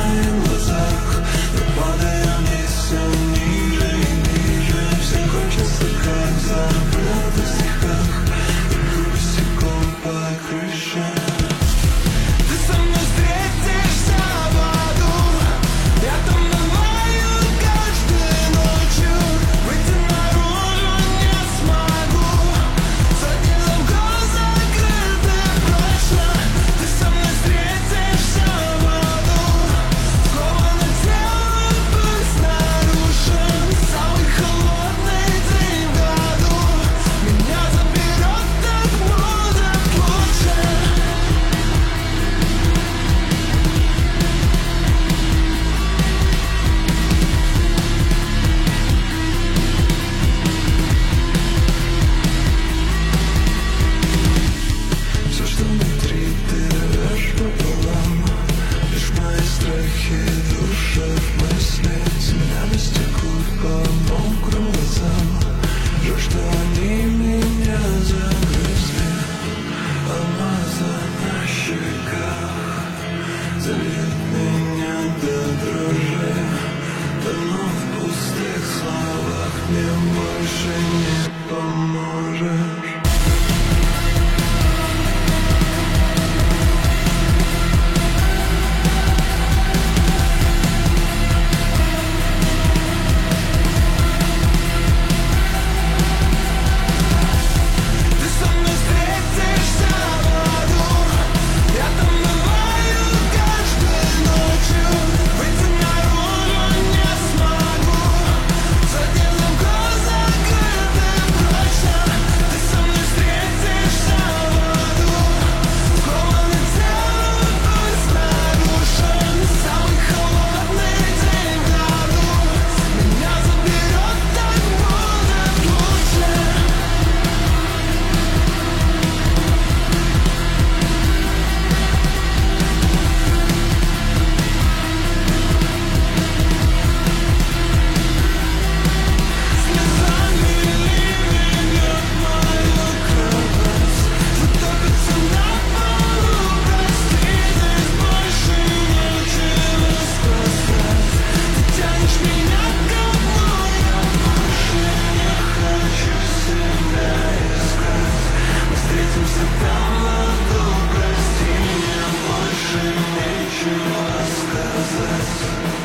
моих глазах. Я падаю вниз все ниже и ниже. Все кончится, как в забытых стихах. Иду босиком по крыше. Ты со мной встретишься в аду. Я там бываю каждой ночью. Выйти наружу не смогу. Сотни замков закрыты прочно. Ты со мной встретишься в аду. Сковано тело, пульс нарушен. Самый холодный день в году. Меня заберет, так будет лучше. Все, что внутри, ты рвешь пополам. Лишь мои страхи душат мысли. Тенями стекут по мокрым глазам. Жаль, что они меня загрызли. Алмазы на щеках зальют меня до дрожи. Тону в пустых словах, мне больше не поможешь. Ты со мной встретишься в аду. Я там бываю каждой ночью. Выйти наружу не смогу. Сотни замков закрыты прочно. Ты со мной встретишься в аду. Скованы тело, пульс нарушен. Самый холодный день в году. Меня заберет, так будет лучше. Слезами ливень льет мою кровать. Затопится на полу, прости, здесь больше нечего спасать. Ты тянешь меня к дну, я больше не хочу себя искать. Мы встретимся там в аду, прости, мне больше нечего сказать.